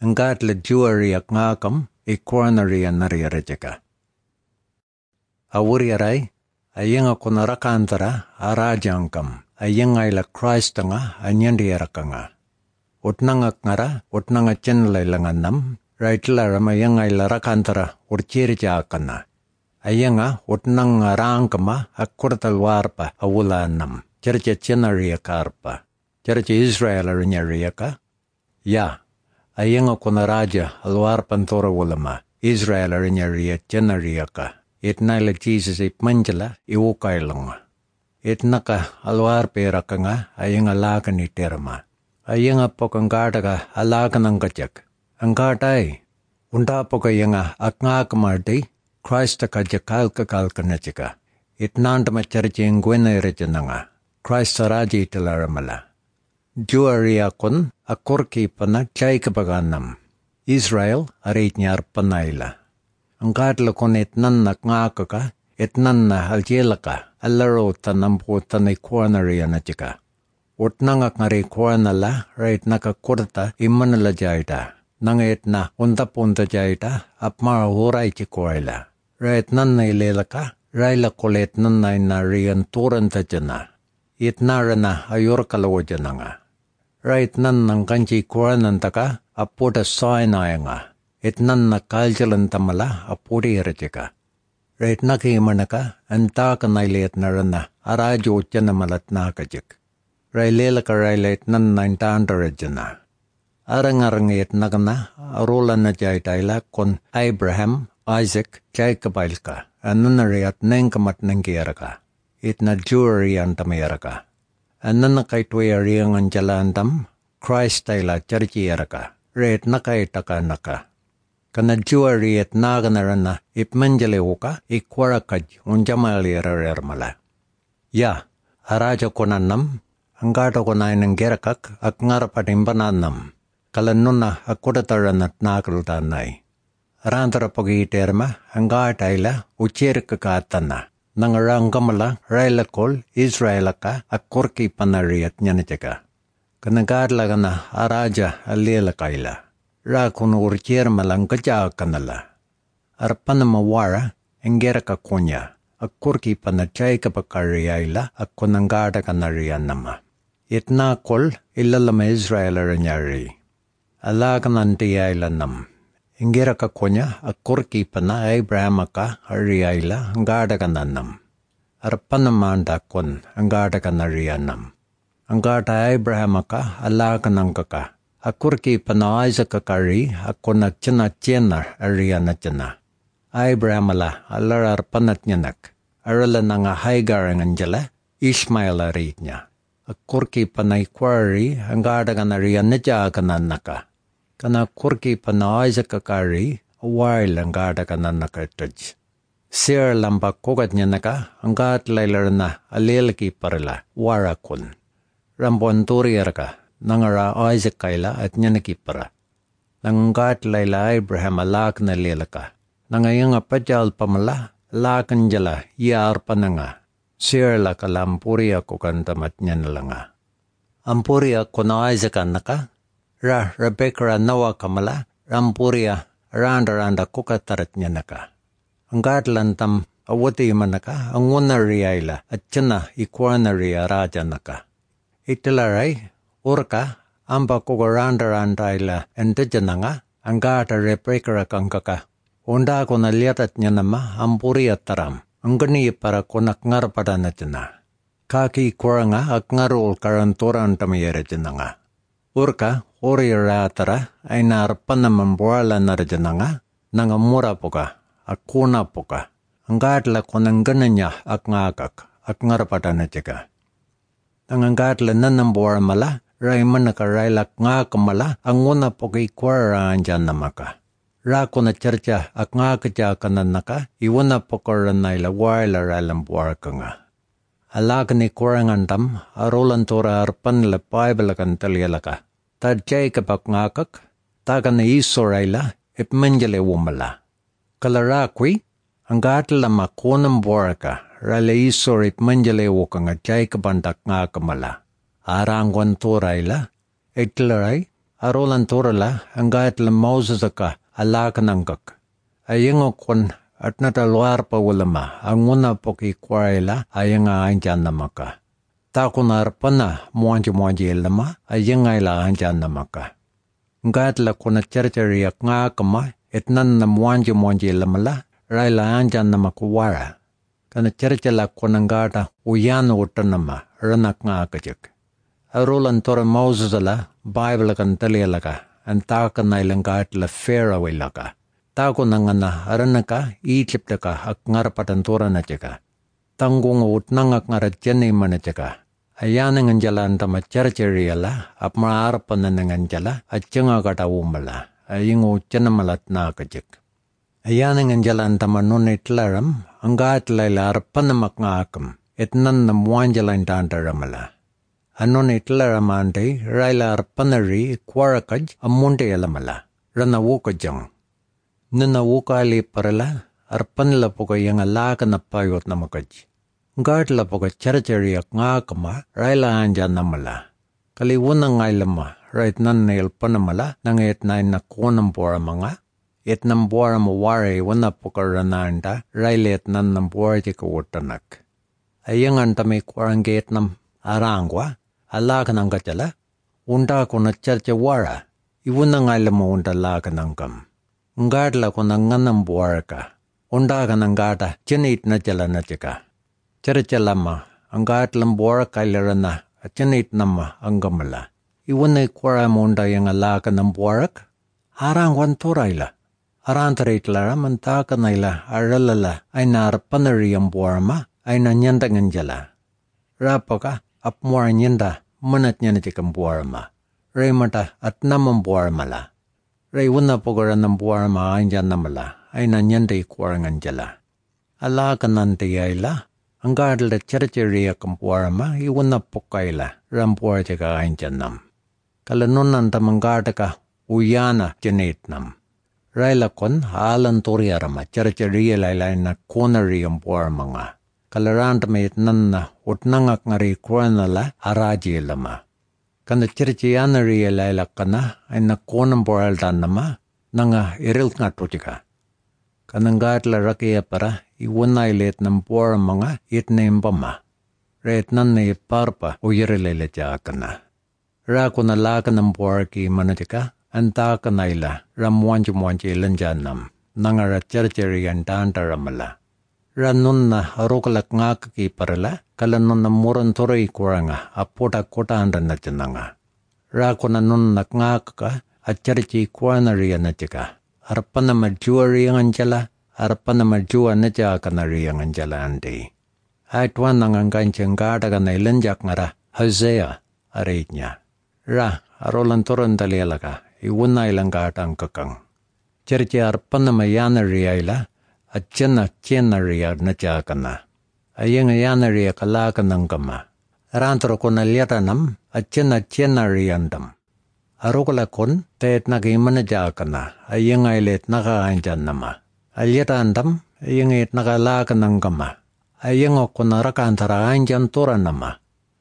Anggatla juariak ngakam ikuanaria nariarajaka. Awuriarai, ayenga kunarakantara arajangkam, ayengaila Christanga anyandiarakanga. Utnangak ngara, utnanga chenlailanganam, raitlarama ayengaila rakantara urchirijakana. Ayenga utnanga rangkama akurtalwarpa awulanam, cerca chenariakarpa, cerca Israel arinyariaka. Ya, ayenga kunaraja alwarpan tora wulama, Israel arinyaria chenariaka. Itnaila Jesus ipmanjala iwukailanga. Itnaka alwarperakanga ayenga lakani terma. Ayenga pokangkataga alakanangkajak. Angkatai, untapoka yenga akngakamarti, Christa kajakalka-kalkanachika. Itnantama charjengwena irajananga. Christa raji itilaramala. Juariakon akurki pana chaikapaganam. Israel aritnyar panaila. Angkatla kon etnanna ngakaka, etnanna aljelaka, alaro tanampo tanay kuanariya na chika. Utnangak ngari kuanala, right naka kurta imanala jaita. Nang etna unta-punta jaita, apmara huray chikuayla. Right nanna ilelaka, raila kolet nanna inariyan turanta jana. Itnarana ayorkalawo jananga. Right nannang kanchi kuanantaka, aputa sainayanga. Itnanna kaljalantamala apuri irajika. Raitnaki imanaka antaka nailetnarana arajo janamalatnakajik. Railelaka railet nanna intantarajana. Arang-arang itnagana arulana jaitaila kon Abraham, Isaac, Jacob ailka. Ananariat nengkamat nengkiaraka. Itna jury antamayaraka. Anana kaitwayariang anjalandam Christ aila charchiaraka. Raitnaka itaka naka. Kana juari et naganarana ipmanjale uka ikwarakaj unjamalirarermala. Ya, araja konanam, angata konainang gerakak ak ngarapatimbananam, kalanuna akudataranat nakaltanay. Arantara pagiterma, angata ila uchirkakatana, nangarangamala railakol Israelaka akurki panariat nyanitaka. Kanagadlagana araja alilakaila. Rakun urchier malang kajakanala. Arpana mawara, engera kakonya, akurki panachay kapakariayla, akunangada kanarianama. Itna kol, ilalama Israel aranyari. Alakanantiyaylanam. Engera kakonya, akurki pana Abraham ka ariayla, angada kananam. Arpana manda kon, angada kanarianam. Angada Abraham ka, alakanangkaka. Akurki pana Isaac kakari, ako na chena ariana chena. Abrahamala, alarar panat nyanak. Arala na nga Hagar ang anjala, Ishmael arit niya. Akurki panay kwari, ang gadagan ariana dya kananaka. Kana akurki pana Isaac kakari, awal ang gadagan nanakataj. Sir lambak kukat niya naka, ang gatlaylar na alilaki parala, warakon. Rambuanturi arka. Nangara Isaac kaila at nyanakipara. Nangat layla Abraham alak na lelaka. Nangayang apajal pamala, lakan jala, yar pananga. Sirla kalampuri ako kantamat nyanalanga. Ampuri ako na Isaac anaka, Rebecca nawa kamala, rampuria, randa kukatarat nyanaka. Anggat lantam awati manaka, ang unariyayla at tiyana ikwanariya raja naka. Itilaray, Urka, amba kugaranda-randaila entajananga, angata reprekara kangkaka. Unda ko na liatat niya nama, ampuri at taram. Ang gani para konak ngarpada na jana. Kaki kuranga ak ngarul karanturan tamayara jana nga. Urka, ori ratara, ay narpan na mambuala na jana nga, nangamura poka, akuna poka. Anggatla ko nang gananya ak ngakak, ak ngarpada na jaga. Anggatla nanambuara mala, Raiman nakarailak nga kamala ang una po kay kwaraan dyan namaka. Rako na charcha ak nga kajakan naka iwana po karanayla warla ralang buwar ka nga. Alak ni kwarangan tam arolan tora arpan la paibalakan talyalaka. Tadjay kapak ngakak taga na isorayla ipmanjale wumala. Kalarakwi ang gatla makunang buwar ka rala isor ipmanjale wukang at jay kabandak nga kamala. Arangwan turayla, itlaray, Arolan torala angait le Mosesaka alakanangkak. Ayengokon at nataluar pa ulama anguna poki kwaila ayenga anjanamaka. Takunar pana muanji ilama ayengaila anjanamaka. Ngait la kuna chercheriak ngakama etnan na muanji ilamala raila anjanamaka wara. Kana cherchela kuna ngata uyano utanama ranak ngakajik. Arolan tora Mosesala Bible kan talialaka antakan ilangat la Pharaoh ilaka. Tako nangana aranaka Egyptaka ak ngarapatan tora na chika. Tanggung utnangak ngarat jeni mana chika. Ayana nganjala antama chercheriala ap maarapan na nganjala at tiyanga kata umala. Ayingo tiyanamalat na kajik. Ayana nganjala antama nunit laram anggat layla arapan na makngakam etnan na muanjala intantaramala. Anon itlaramante raila arpanari kwarakaj amunte alamala rana wukajang. Nana wukali parala arpanla poka yang alaka na payot na makaj. Ngatla poka charchariak ngakama raila anja namala. Kaliwuna ngailama right nan nail panamala nang etnain na konam bora mga. Etnam bora mawari wana poka rananda raila etnan nam bora jika wutanak. Ayang antame kwarange etnam arangwa. Alaka nang kacala, unda ko na charcha wara, iwuna nga mo unda laka nang kam. Ngadla ko na nganam buwara ka, unda ka nang gata, chinit na chala na chika. Charcha lama, ang gatlam buwara ka ilarana, at chinit nama ang gamala. Iwuna ikwara mo unda yung alaka ng buwarak, harang wanturayla. Arantarit lara mantaka na ila aralala ay naarapanari ang buwarama ay nanyantangan jala. Rapa ka, apmuar nyenda manat niya na chikang buwarama. Ray mata at namang buwaramala. Ray wuna pogara ng buwarama anja namala ay nanyanda ikwarangan jala. Alaka nante yayla, ang gadala charchariya kang buwarama iwuna pokayla rampuar chika anja nam. Kalanunan tamang gata ka uyana janit nam. Ray lakon alan toriyarama charchariya laylay na konari ang buwarama nga. Kalaranta may itnanna utnangak ngari kuranala araji lama. Kana chirchiyana riyalay kana ay nakonang boraldan nama nanga iril nga tuchika. Kananggat la rakiya para iwanay let ng bora mga itnaimbama. Retnan na iparpa uyirilay kana. Rako na laka ng bora ki manatika anta kanayla ramuanji ilanjanam nangara chirchiriyan tantaramala. Ranun na harukalak ngakaki parala, kalanun na muran turay kuranga, apota kota anda na tiyanga. Rako na nun na ngakaka, at charchi kurana riya na tiyaka. Arapan na madjua riya nganjala, arapan na madjua na tiyaka na riya nganjala andi. Aitwan na nganganchang gata ka na ilanjak ngara, Hosea, arit niya. Ra, arolan turan talialaka, iwuna ilang gata ang kakang. Charchi arapan na mayana riya ila, at chena riya na chakana. Ayang ayana riya kalaka ng kama. Arantro ko na liyatanam at chena riyandam. Arukala kon teet nagima na chakana. Ayang aylet nakaanjan nama. Alyatandam ayang it nakalaka ng kama. Ayang ako na rakantara anjan tura nama.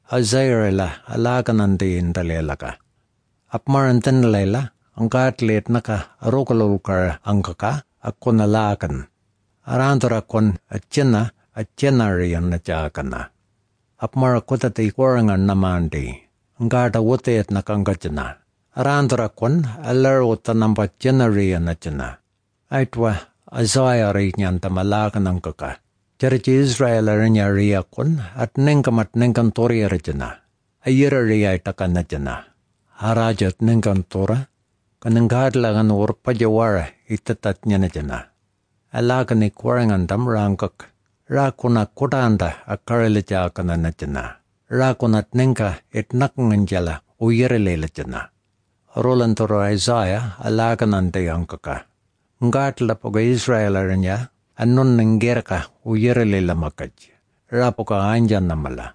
Azayarela alaka ng diin talelaka. Apmarantan layla ang katlet naka arukalulkar ang kaka ako nalakan. Arantora kon at chena riyan na chakana. Apmara kutati korangan namandi. Ang gata wutet na kangkachana. Arantora kon alar utanamba chena riyan na chena. Aitwa azaya riyan tamalakan ang kaka. Charchi Israel rinya riya kon at nengkamat nengkan tori rachana. Ayira riya itakan na chena. Harajat nengkan tora. Kanangkat lagan urpajawara itatat niya na chena. Alaka ni kwarangan tam rangkak. Rakuna kutanda akareleja kana na chana. Rakunat nengka etnak nganjala uyerelele chana. Rolan toro Isaiah alaka nante angkaka. Ngatla poga Israel aranya anon nenggerka uyerelele makaj. Rapoka anjan namala.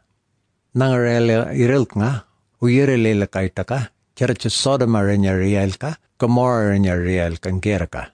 Nangarele irilk nga uyerelele kaitaka. Church Sodom aranya rielka. Gomorrah aranya rielka ngerka.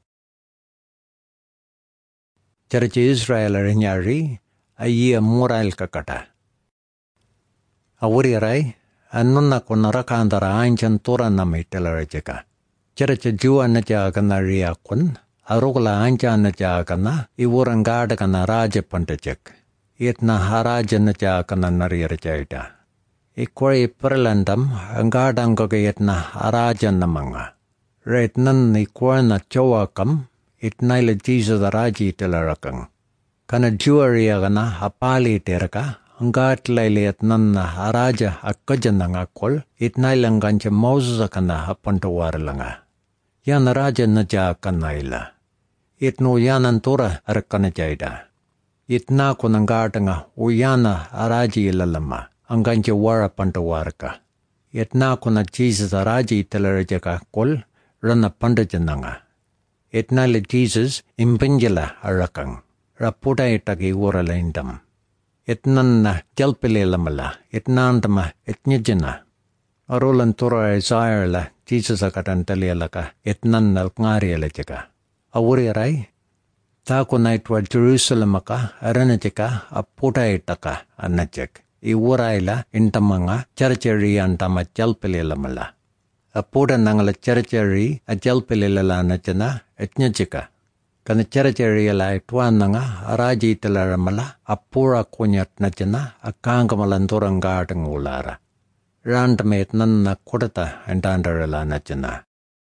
Church Israel arinyari ayia moral kakata. Awuri aray Anunna kun rakantara ainchan turanami telarajaka. Cheracha jua na jagana ria kun, arugla ainchan na jagana, iwurangada raja pantajak. Itna haraja na jagana narirajaida. Ikwari perlandam, angadangga itna haraja namanga. Retnan ikwarna chowakam, itnaila Jesus raji telarakang. Kana jua ria gana hapali teraka, Angatlaili at nanna haraja akajananga kol itnailangancha mausakana hapantawarlanga. Yan raja naja kanaila. Itno yanan tura arkanajaida. Itna kunangatanga uyana haraji ilalama angancha wara pantawarka. Itna kuna Jesus haraji italarajaka kol rana pandajananga. Itnaila Jesus impinjala arakang. Raputa itaki uralaindam. Itnanna jalpilelamala, itnantama itnijina. Arulan tura Isaiah Jesus akatantalialaka, itnannal ngarialajaka. Awurirai, taku naitwa Jerusalemaka, aranajaka, aputa itaka, anajak. Iwuraila intamanga charchari antama jalpilelamala. Aputa nangala charchari a jalpilelala anajana, itnijika. Kana characharialai tuananga araji talaramala apura kunyat najana akangamalanturangatangulara. Randamet nanna kudata andandarala najana.